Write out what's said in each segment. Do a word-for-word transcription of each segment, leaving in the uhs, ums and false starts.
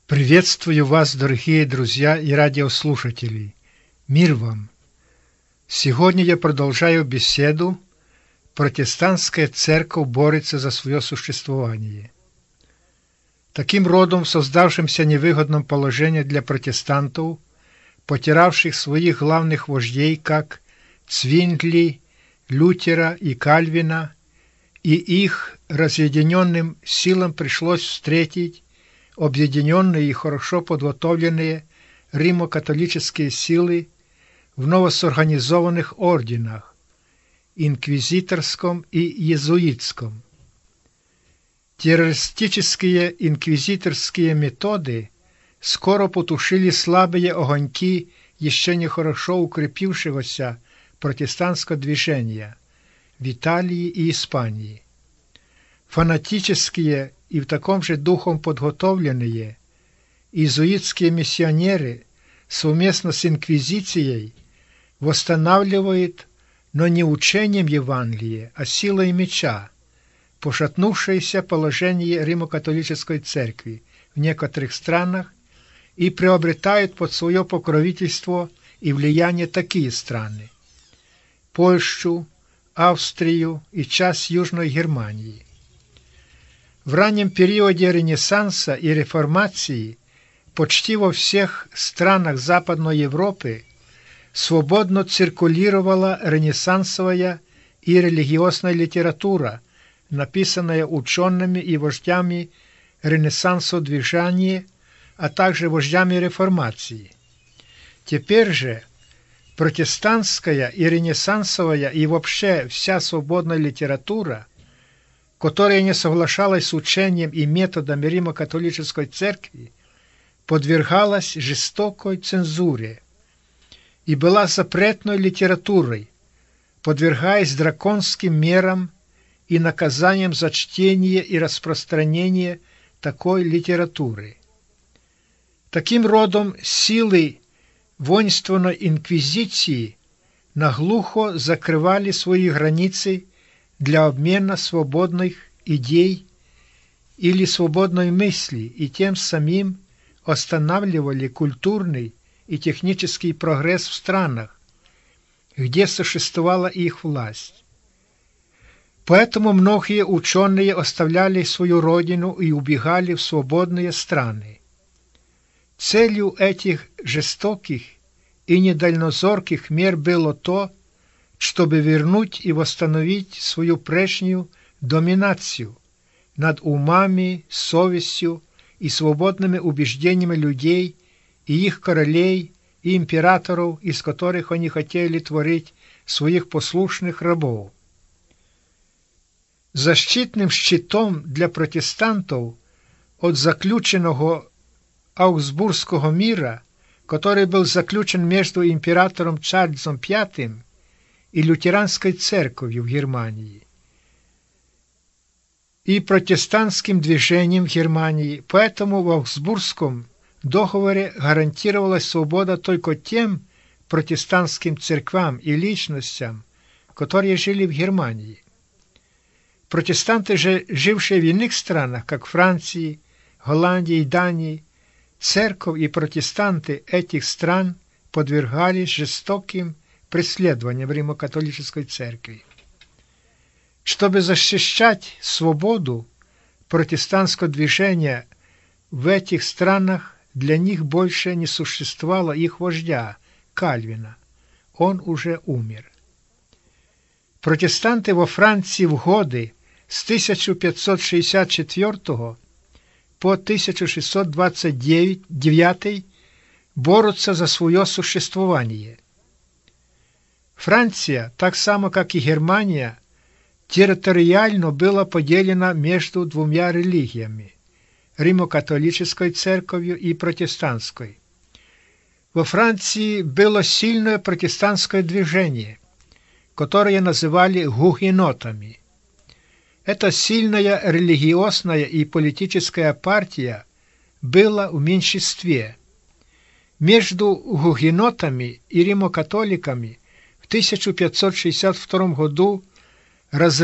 Приветствую вас, дорогие друзья и радиослушатели. Мир вам! Сегодня я продолжаю беседу «Протестантская церковь борется за свое существование». Таким родом в создавшемся невыгодном положении для протестантов, потерявших своих главных вождей, как Цвингли, Лютера и Кальвина, и их разъединенным силам пришлось встретить объединенные и хорошо подготовленные римо-католические силы в новосорганизованных орденах – инквизиторском и иезуитском. Террористические инквизиторские методы скоро потушили слабые огоньки еще не хорошо укрепившегося протестантского движения в Италии и Испании. Фанатические и в таком же духом подготовленные иезуитские миссионеры совместно с инквизицией восстанавливают, но не учением Евангелия, а силой меча, пошатнувшееся положение Римо-католической церкви в некоторых странах и приобретают под свое покровительство и влияние такие страны – Польшу, Австрию и часть Южной Германии. В раннем периоде Ренессанса и Реформации почти во всех странах Западной Европы свободно циркулировала ренессансовая и религиозная литература, написанная учеными и вождями ренессансового движения, а также вождями реформации. Теперь же протестантская и ренессансовая и вообще вся свободная литература, которая не соглашалась с учением и методами Римо-католической церкви, подвергалась жестокой цензуре и была запретной литературой, подвергаясь драконским мерам и наказаниям за чтение и распространение такой литературы. Таким родом силы воинственной инквизиции наглухо закрывали свои границы для обмена свободных идей или свободной мысли и тем самим останавливали культурный и технический прогресс в странах, где существовала их власть. Поэтому многие ученые оставляли свою родину и убегали в свободные страны. Целью этих жестоких и недальнозорких мер было то, чтобы вернуть и восстановить свою прежнюю доминацию над умами, совестью и свободными убеждениями людей и их королей и императоров, из которых они хотели творить своих послушных рабов. Защитным щитом для протестантов от заключенного Аугсбургского мира, который был заключен между императором Чарльзом Пятым и лютеранской церковью в Германии и протестантским движением в Германии, поэтому в Аугсбургском договоре гарантировалась свобода только тем протестантским церквам и личностям, которые жили в Германии. Протестанты же, жившие в иных странах, как Франции, Голландии и Дании, церковь и протестанты этих стран подвергались жестоким преследованием Римо-католической церкви. Чтобы защищать свободу протестантского движения в этих странах, для них больше не существовало их вождя Кальвина. Он уже умер. Протестанты во Франции в годы с тысяча пятьсот шестьдесят четвёртого по тысяча шестьсот двадцать девятый борются за свое существование. Франция, так само как и Германия, территориально была поделена между двумя религиями – римо-католической церковью и протестантской. Во Франции было сильное протестантское движение, которое называли гугенотами. Эта сильная религиозная и политическая партия была в меньшинстве. Между гугенотами и римо-католиками в тысяча пятьсот шестьдесят втором году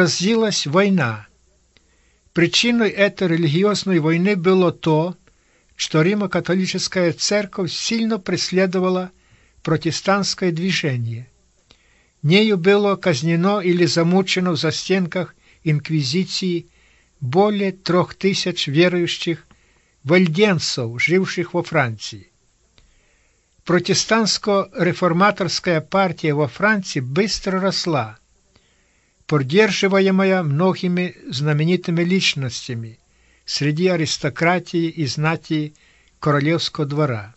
разразилась война. Причиной этой религиозной войны было то, что Римо-католическая церковь сильно преследовала протестантское движение. Нею было казнено или замучено в застенках инквизиции более трех тысяч верующих вальденцев, живших во Франции. Протестантско-реформаторская партия во Франции быстро росла, поддерживаемая многими знаменитыми личностями среди аристократии и знати королевского двора.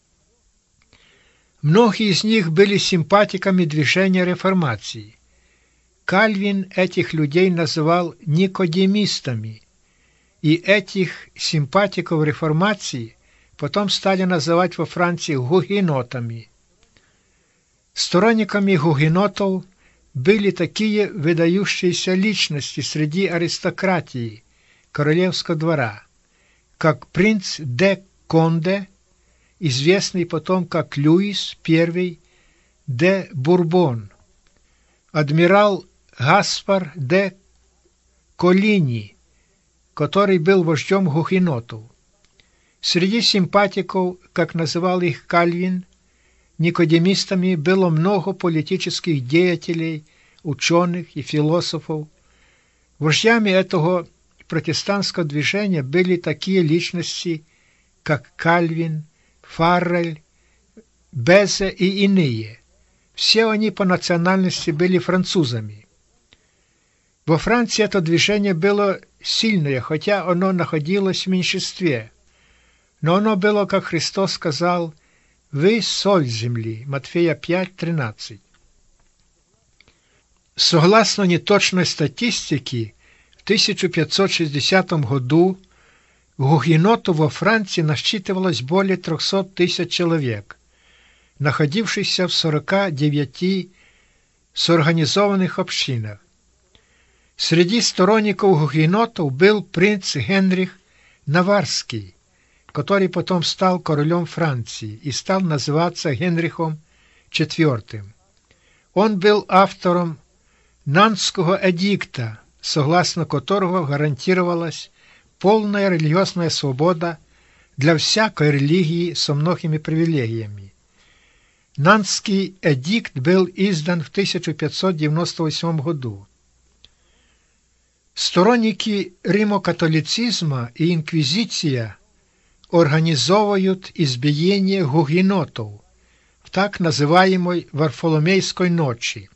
Многие из них были симпатиками движения реформации. Кальвин этих людей называл никодемистами, и этих симпатиков реформации потом стали называть во Франции гугенотами. Сторонниками гугенотов были такие выдающиеся личности среди аристократии королевского двора, как принц де Конде, известный потом как Луис I де Бурбон, адмирал Гаспар де Колини, который был вождем гугенотов. Среди симпатиков, как называл их Кальвин, никодемистами было много политических деятелей, ученых и философов. Вождями этого протестантского движения были такие личности, как Кальвин, Фаррель, Безе и иные. Все они по национальности были французами. Во Франции это движение было сильное, хотя оно находилось в меньшинстве. Но оно было, как Христос сказал, «Вы соль земли» Матфея пять тринадцать. Согласно неточной статистике, в тысяча пятьсот шестидесятом году гугенотов во Франции насчитывалось более трехсот тысяч человек, находившихся в сорока девяти соорганизованных общинах. Среди сторонников гугенотов был принц Генрих Наварский, который потом стал королем Франции и стал называться Генрихом четвёртым. Он был автором Нантского эдикта, согласно которого гарантировалась полная религиозная свобода для всякой религии со многими привилегиями. Нантский эдикт был издан в тысяча пятьсот девяносто восьмом году. Сторонники римокатолицизма и инквизиция организовывают избиение гугенотов в так называемой Варфоломейской ночи.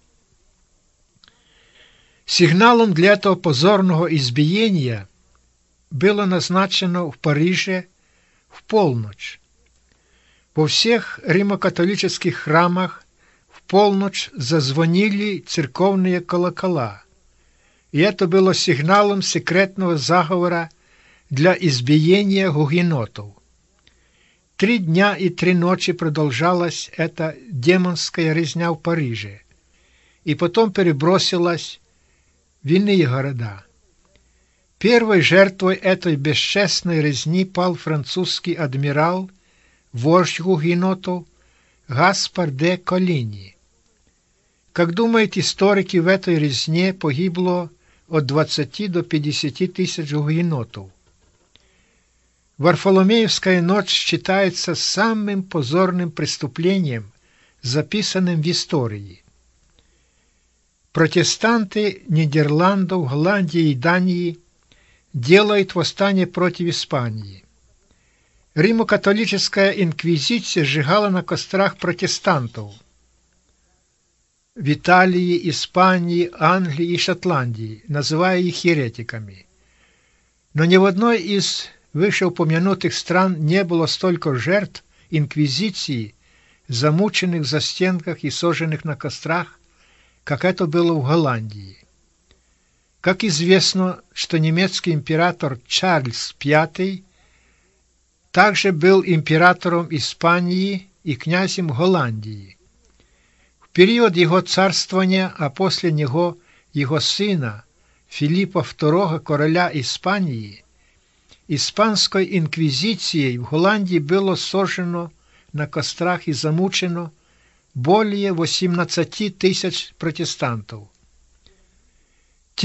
Сигналом для этого позорного избиения было назначено в Париже в полночь. Во всех римокатолических храмах в полночь зазвонили церковные колокола, и это было сигналом секретного заговора для избиения гугенотов. Три дня и три ночи продолжалась эта демонская резня в Париже, и потом перебросилась в иные города. Первой жертвой этой бесчестной резни пал французский адмирал, вождь гугенотов Гаспар де Колини. Как думают историки, в этой резне погибло от двадцати до пятидесяти тысяч гугенотов. Варфоломеевская ночь считается самым позорным преступлением, записанным в истории. Протестанты Нидерландов, Голландии и Дании делают восстание против Испании. Римо-католическая инквизиция сжигала на кострах протестантов в Италии, Испании, Англии и Шотландии, называя их еретиками. Но ни в одной из вышеупомянутых стран не было столько жертв инквизиции, замученных в застенках и сожженных на кострах, как это было в Голландии. Как известно, что немецкий император Чарльз Пятый также был императором Испании и князем Голландии. В период его царствования, а после него его сына Филиппа второго, короля Испании, испанской инквизицией в Голландии было сожжено на кострах и замучено более восемнадцати тысяч протестантов.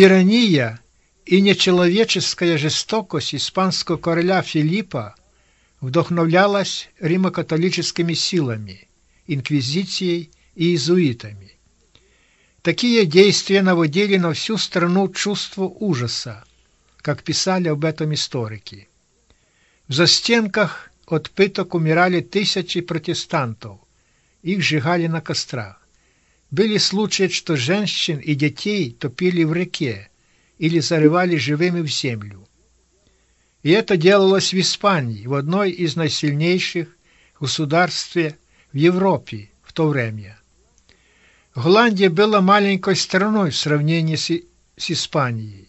Тирания и нечеловеческая жестокость испанского короля Филиппа вдохновлялась римокатолическими силами, инквизицией и иезуитами. Такие действия наводили на всю страну чувство ужаса, как писали об этом историки. В застенках от пыток умирали тысячи протестантов, их сжигали на кострах. Были случаи, что женщин и детей топили в реке или зарывали живыми в землю. И это делалось в Испании, в одной из наисильнейших государств в Европе в то время. Голландия была маленькой страной в сравнении с, с Испанией.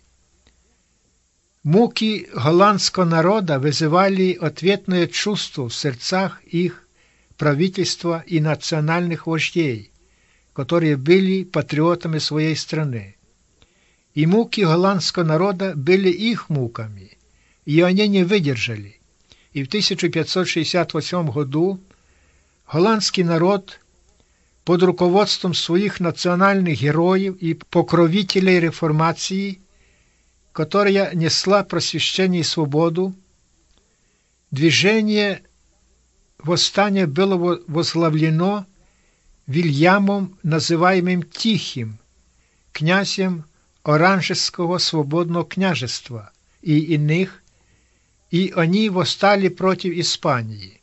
Муки голландского народа вызывали ответное чувство в сердцах их правительства и национальных вождей, которые были патриотами своей страны. И муки голландского народа были их муками, и они не выдержали. И в тысяча пятьсот шестьдесят восьмом году голландский народ под руководством своих национальных героев и покровителей реформации, которая несла просвещение и свободу, движение восстания было возглавлено Вильямом, называемым Тихим, князем Оранжеского свободного княжества и иных, и они восстали против Испании.